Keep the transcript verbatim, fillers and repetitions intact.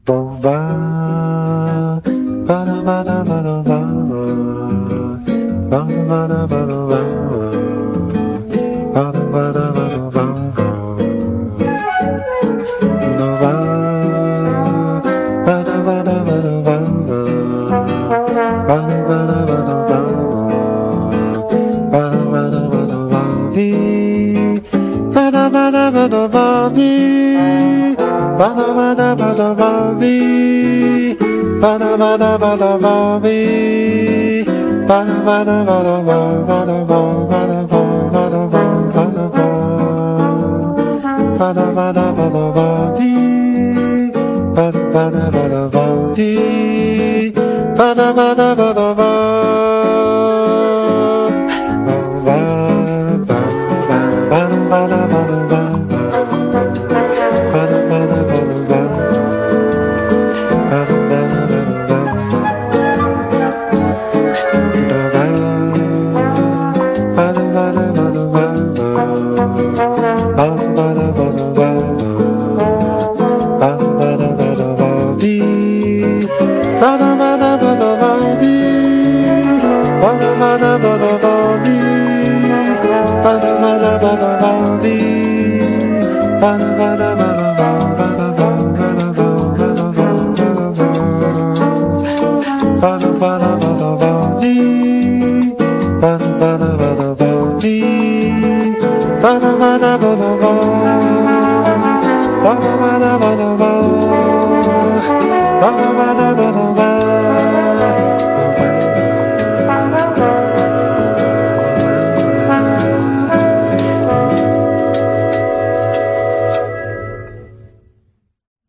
ボバーバラバラバラバーバラバラバラバーバラバラバラバーノバーバラバラバラバーバラバラバラバラバーバラバラバラバービーバラバラバラバービーバラバラバラバービーバラバラバラバービーバラバラバラバーバラババラババラババラババラバラバラバービーバラバラバラバービーバラバラバラバーバラバラバラバーBa